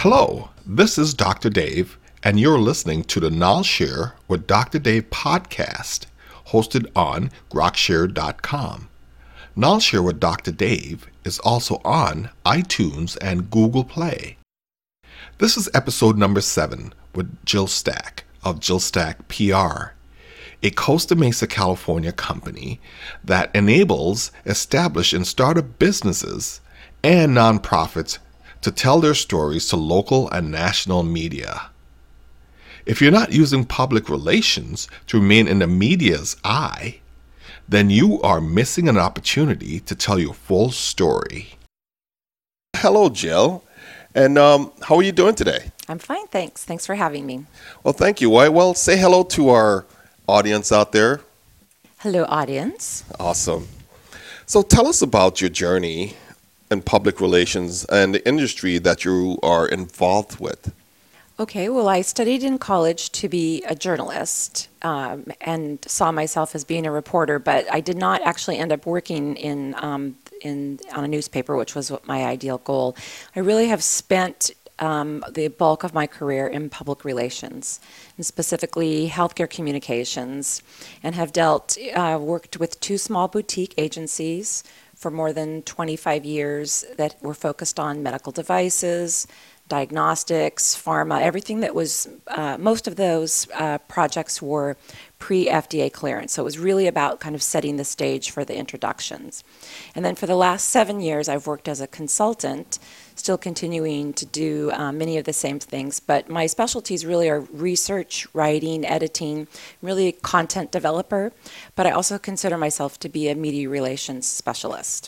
Hello, this is Dr. Dave, and you're listening to the Knowledge Share with Dr. Dave podcast, hosted on grokshare.com. Knowledge Share with Dr. Dave is also on iTunes and Google Play. This is episode number 7 with Jill Stack of Jill Stack PR, a Costa Mesa, California company that enables established and startup businesses and nonprofits to tell their stories to local and national media. If you're not using public relations to remain in the media's eye, then you are missing an opportunity to tell your full story. Hello, Jill. And how are you doing today? I'm fine, thanks. Thanks for having me. Well, thank you. Well, say hello to our audience out there. Hello, audience. Awesome. So tell us about your journey in public relations and the industry that you are involved with. Okay, well, I studied in college to be a journalist and saw myself as being a reporter, but I did not actually end up working on a newspaper, which was my ideal goal. I really have spent the bulk of my career in public relations, and specifically healthcare communications, and have worked with 2 small boutique agencies for more than 25 years that were focused on medical devices, diagnostics, pharma, everything that was, most of those projects were pre-FDA clearance. So it was really about kind of setting the stage for the introductions. And then for the last 7 years, I've worked as a consultant, still continuing to do many of the same things, but my specialties really are research, writing, editing, really a content developer, but I also consider myself to be a media relations specialist.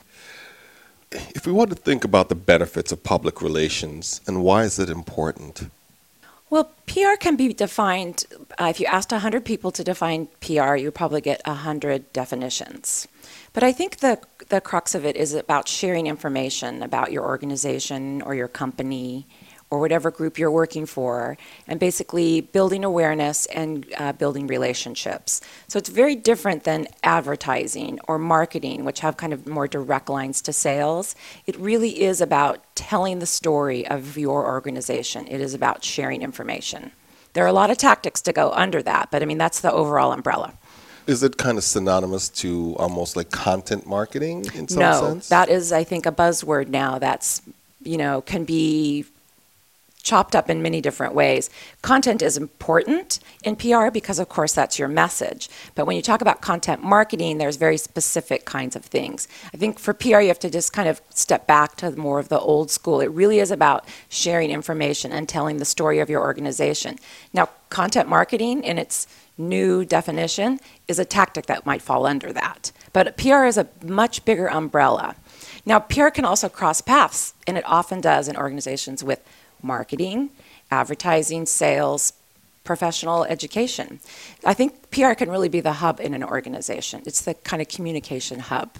If we want to think about the benefits of public relations and why is it important? Well, PR can be defined, if you asked 100 people to define PR, you probably get 100 definitions. But I think the crux of it is about sharing information about your organization or your company or whatever group you're working for, and basically building awareness and building relationships. So it's very different than advertising or marketing, which have kind of more direct lines to sales. It really is about telling the story of your organization. It is about sharing information. There are a lot of tactics to go under that, but I mean, that's the overall umbrella. Is it kind of synonymous to almost like content marketing in some sense? No, that is, I think, a buzzword now that's, can be chopped up in many different ways. Content is important in PR because, of course, that's your message. But when you talk about content marketing, there's very specific kinds of things. I think for PR, you have to just kind of step back to more of the old school. It really is about sharing information and telling the story of your organization. Now, content marketing in its new definition is a tactic that might fall under that. But PR is a much bigger umbrella. Now, PR can also cross paths, and it often does in organizations with marketing, advertising, sales, professional education. I think PR can really be the hub in an organization. It's the kind of communication hub.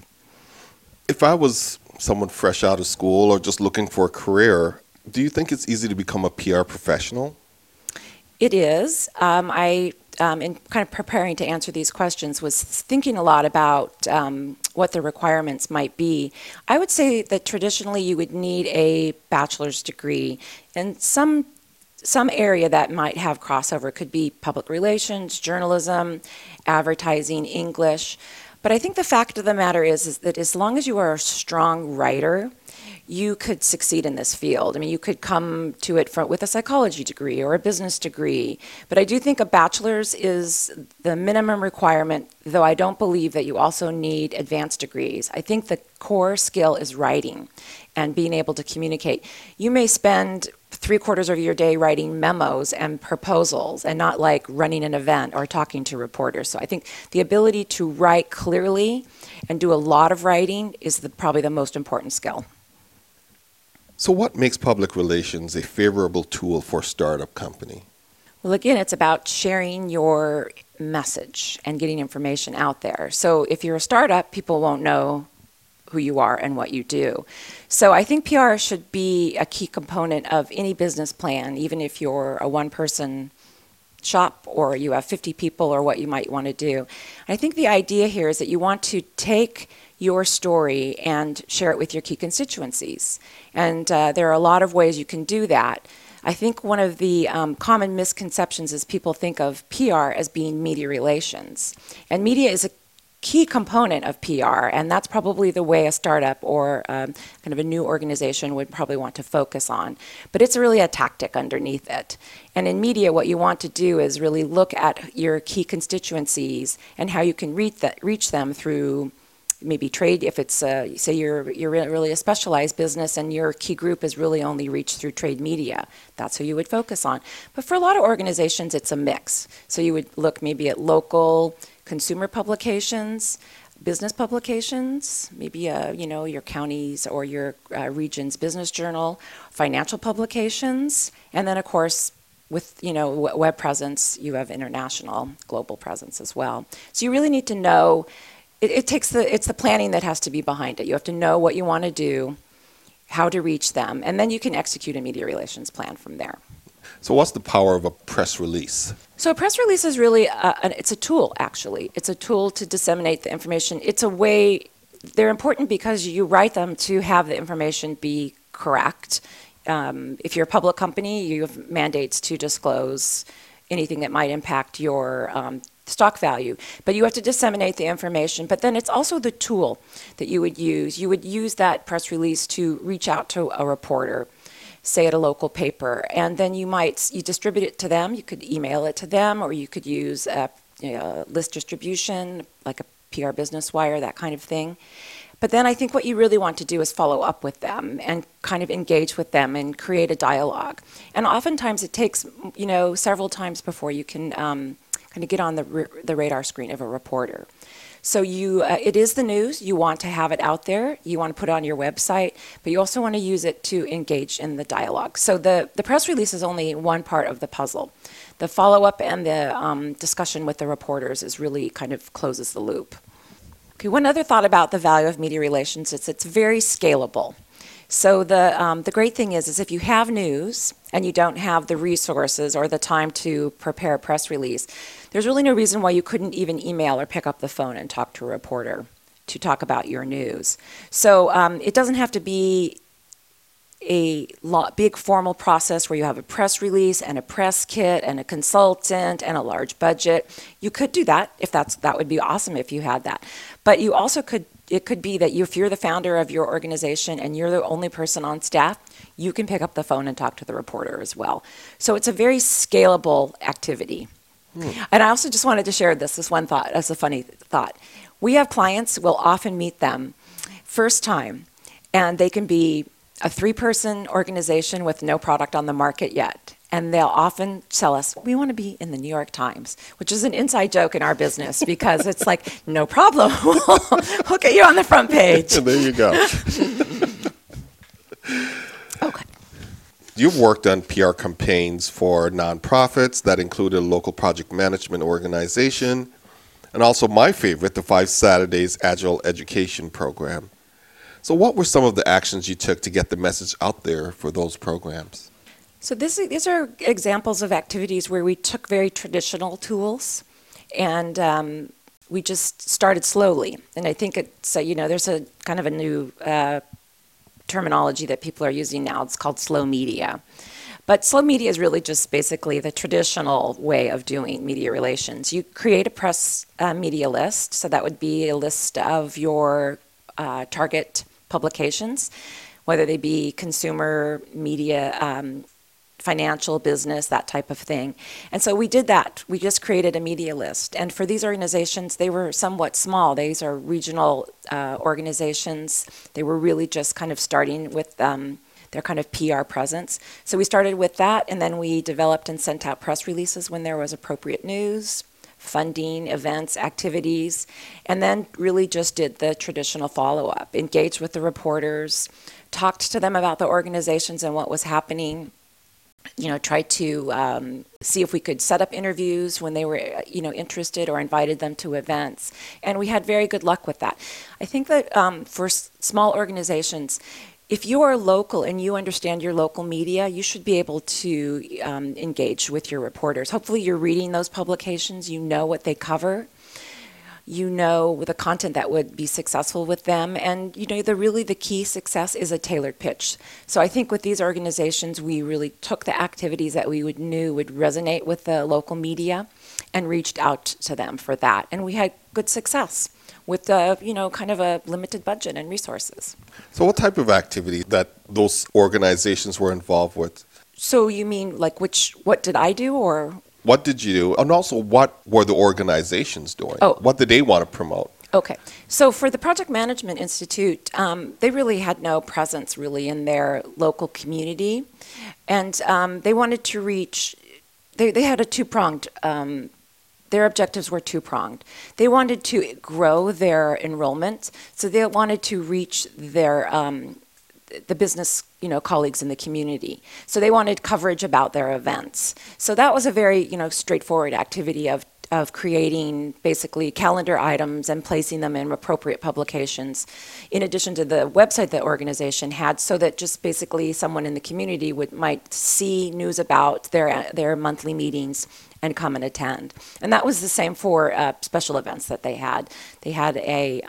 If I was someone fresh out of school or just looking for a career, do you think it's easy to become a PR professional? It is. In kind of preparing to answer these questions, was thinking a lot about what the requirements might be. I would say that traditionally you would need a bachelor's degree in some area that might have crossover. It could be public relations, journalism, advertising, English. But I think the fact of the matter is that as long as you are a strong writer, you could succeed in this field. I mean, you could come to it with a psychology degree or a business degree. But I do think a bachelor's is the minimum requirement, though I don't believe that you also need advanced degrees. I think the core skill is writing and being able to communicate. You may spend 3/4 of your day writing memos and proposals and not like running an event or talking to reporters. So I think the ability to write clearly and do a lot of writing is probably the most important skill. So what makes public relations a favorable tool for a startup company? Well, again, it's about sharing your message and getting information out there. So if you're a startup, people won't know who you are and what you do. So I think PR should be a key component of any business plan, even if you're a one-person shop or you have 50 people or what you might want to do. I think the idea here is that you want to take your story and share it with your key constituencies. And there are a lot of ways you can do that. I think one of the common misconceptions is people think of PR as being media relations. And media is a key component of PR, and that's probably the way a startup or kind of a new organization would probably want to focus on. But it's really a tactic underneath it. And in media, what you want to do is really look at your key constituencies and how you can reach them through maybe trade. If it's, say you're really a specialized business and your key group is really only reached through trade media, that's who you would focus on. But for a lot of organizations, it's a mix. So you would look maybe at local consumer publications, business publications, maybe your counties or your region's business journal, financial publications, and then of course with web presence, you have international, global presence as well. So you really need to know. It's the planning that has to be behind it. You have to know what you want to do, how to reach them, and then you can execute a media relations plan from there. So what's the power of a press release? So a press release is really, it's a tool, actually. It's a tool to disseminate the information. It's a way, they're important because you write them to have the information be correct. If you're a public company, you have mandates to disclose anything that might impact your stock value. But you have to disseminate the information. But then it's also the tool that you would use. You would use that press release to reach out to a reporter, say at a local paper, and then you distribute it to them. You could email it to them, or you could use a list distribution, like a PR Business Wire, that kind of thing. But then I think what you really want to do is follow up with them and kind of engage with them and create a dialogue. And oftentimes it takes, several times before you can kind of get on the radar screen of a reporter. So it is the news. You want to have it out there. You want to put it on your website, but you also want to use it to engage in the dialogue. So the press release is only one part of the puzzle. The follow-up and the discussion with the reporters is really kind of closes the loop. Okay, one other thought about the value of media relations is it's very scalable. So the great thing is if you have news and you don't have the resources or the time to prepare a press release, there's really no reason why you couldn't even email or pick up the phone and talk to a reporter to talk about your news. So it doesn't have to be a big formal process where you have a press release and a press kit and a consultant and a large budget. You could do that that would be awesome if you had that. But you also it could be that if you're the founder of your organization and you're the only person on staff, you can pick up the phone and talk to the reporter as well. So it's a very scalable activity. And I also just wanted to share this one thought as a funny thought. We have clients, we'll often meet them first time, and they can be a 3-person organization with no product on the market yet. And they'll often tell us, we want to be in the New York Times, which is an inside joke in our business because it's like, no problem, we'll get you on the front page. There you go. Okay. You've worked on PR campaigns for nonprofits that included a local project management organization, and also my favorite, the 5 Saturdays Agile Education Program. So what were some of the actions you took to get the message out there for those programs? So these are examples of activities where we took very traditional tools and we just started slowly. And I think it's, there's a kind of a new terminology that people are using now. It's called slow media. But slow media is really just basically the traditional way of doing media relations. You create a press media list. So that would be a list of your target publications, whether they be consumer, media, financial, business, that type of thing. And so we did that. We just created a media list. And for these organizations, they were somewhat small. These are regional organizations. They were really just kind of starting with their kind of PR presence. So we started with that, and then we developed and sent out press releases when there was appropriate news, funding, events, activities, and then really just did the traditional follow-up, engaged with the reporters, talked to them about the organizations and what was happening, tried to see if we could set up interviews when they were, interested, or invited them to events. And we had very good luck with that. I think that for small organizations, if you are local and you understand your local media, you should be able to engage with your reporters. Hopefully you're reading those publications, you know what they cover. you know the content that would be successful with them, and the key success is a tailored pitch. So I think with these organizations, we really took the activities that we knew would resonate with the local media and reached out to them for that, and we had good success with kind of a limited budget and resources. So what type of activity that those organizations were involved with? So you mean like what did I do, or? What did you do? And also, what were the organizations doing? Oh. What did they want to promote? Okay. So for the Project Management Institute, they really had no presence really in their local community. And they wanted to reach, they had a two-pronged, their objectives were two-pronged. They wanted to grow their enrollment, so they wanted to reach their the business colleagues in the community. So they wanted coverage about their events. So that was a very straightforward activity of creating basically calendar items and placing them in appropriate publications, in addition to the website the organization had, so that just basically someone in the community might see news about their monthly meetings and come and attend. And that was the same for special events that they had. They had a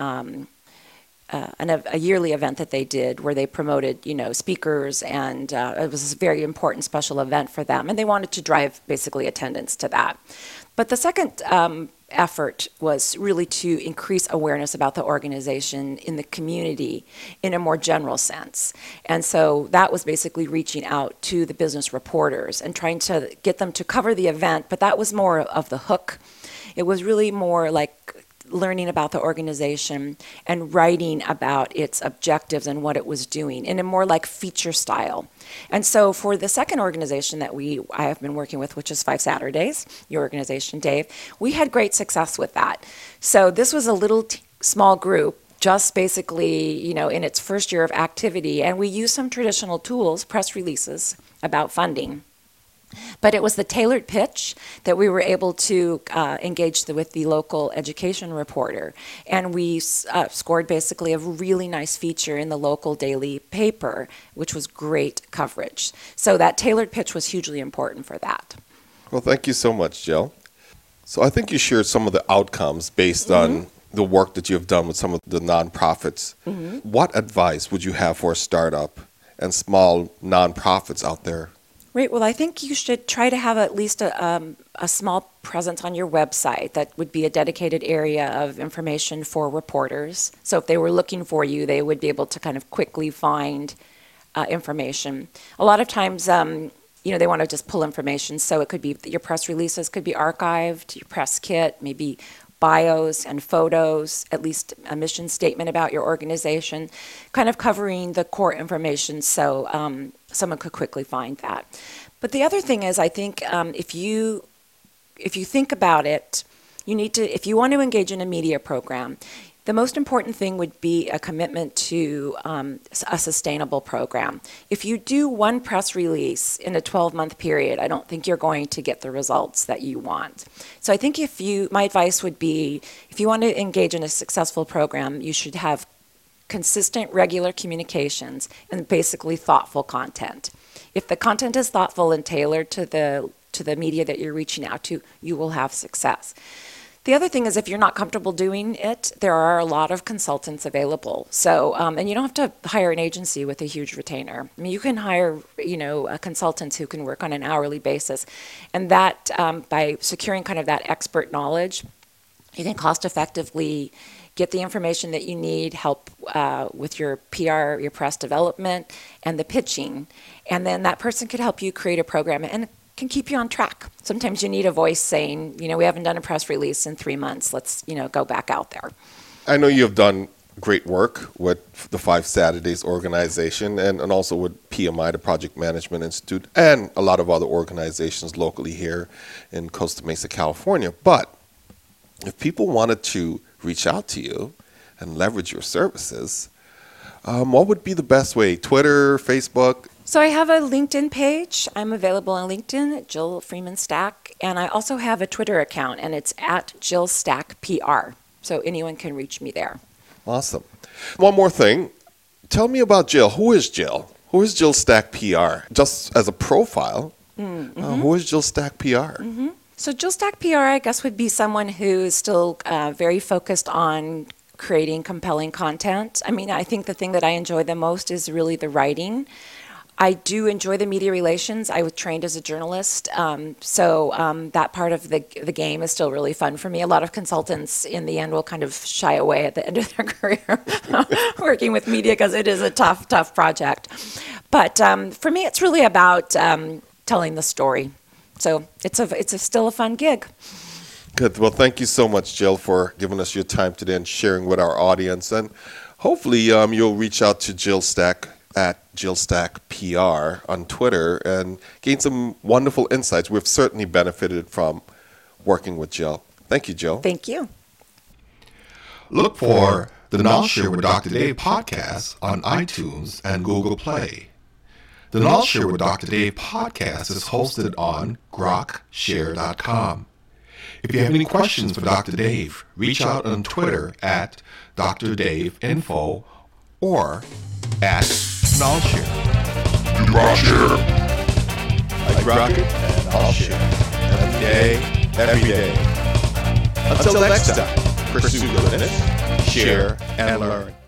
yearly event that they did where they promoted, speakers, and it was a very important special event for them, and they wanted to drive basically attendance to that. But the second effort was really to increase awareness about the organization in the community in a more general sense. And so that was basically reaching out to the business reporters and trying to get them to cover the event, but that was more of the hook. It was really more like learning about the organization and writing about its objectives and what it was doing in a more like feature style. And so for the second organization that I have been working with, which is 5 Saturdays, your organization, Dave, we had great success with that. So this was a little small group, just basically, in its first year of activity, and we used some traditional tools, press releases about funding. But it was the tailored pitch that we were able to engage with the local education reporter. And we scored basically a really nice feature in the local daily paper, which was great coverage. So that tailored pitch was hugely important for that. Well, thank you so much, Jill. So I think you shared some of the outcomes based on the work that you have done with some of the nonprofits. What advice would you have for a startup and small nonprofits out there? Right. Well, I think you should try to have at least a small presence on your website that would be a dedicated area of information for reporters. So if they were looking for you, they would be able to kind of quickly find information. A lot of times, they want to just pull information. So it could be your press releases could be archived, your press kit, maybe bios and photos, at least a mission statement about your organization, kind of covering the core information so someone could quickly find that. But the other thing is, I think if you think about it, if you want to engage in a media program, the most important thing would be a commitment to a sustainable program. If you do one press release in a 12-month period, I don't think you're going to get the results that you want. So I think my advice would be, if you want to engage in a successful program, you should have consistent, regular communications and basically thoughtful content. If the content is thoughtful and tailored to the media that you're reaching out to, you will have success. The other thing is, if you're not comfortable doing it, there are a lot of consultants available. So, and you don't have to hire an agency with a huge retainer. I mean, you can hire, consultants who can work on an hourly basis. And that, by securing kind of that expert knowledge, you can cost effectively get the information that you need, help with your PR, your press development, and the pitching. And then that person could help you create a program and can keep you on track. Sometimes you need a voice saying, we haven't done a press release in 3 months. Let's, go back out there. I know you have done great work with the 5 Saturdays organization and also with PMI, the Project Management Institute, and a lot of other organizations locally here in Costa Mesa, California. But if people wanted to reach out to you and leverage your services, what would be the best way? Twitter, Facebook? So I have a LinkedIn page. I'm available on LinkedIn, Jill Freeman Stack, and I also have a Twitter account, and it's at Jill Stack PR. So anyone can reach me there. Awesome. One more thing. Tell me about Jill. Who is Jill? Who is Jill Stack PR? Just as a profile, who is Jill Stack PR? So Jill Stack PR, I guess, would be someone who is still very focused on creating compelling content. I mean, I think the thing that I enjoy the most is really the writing. I do enjoy the media relations. I was trained as a journalist, so that part of the game is still really fun for me. A lot of consultants, in the end, will kind of shy away at the end of their career working with media because it is a tough project. But for me, it's really about telling the story. So it's still a fun gig. Good. Well, thank you so much, Jill, for giving us your time today and sharing with our audience. And hopefully you'll reach out to Jill Stack at Jill Stack PR on Twitter and gain some wonderful insights. We've certainly benefited from working with Jill. Thank you, Jill. Thank you. Look for the Knowledge Share with Dr. Dave podcast on iTunes and Google Play. The Knowledge Share with Dr. Dave podcast is hosted on grokshare.com. If you have any questions for Dr. Dave, reach out on Twitter at Dr. Dave Info or at Knowledge Share. Do not share. I grok it and I'll share. Every day, every day. Until next time, pursue goodness, share, and learn.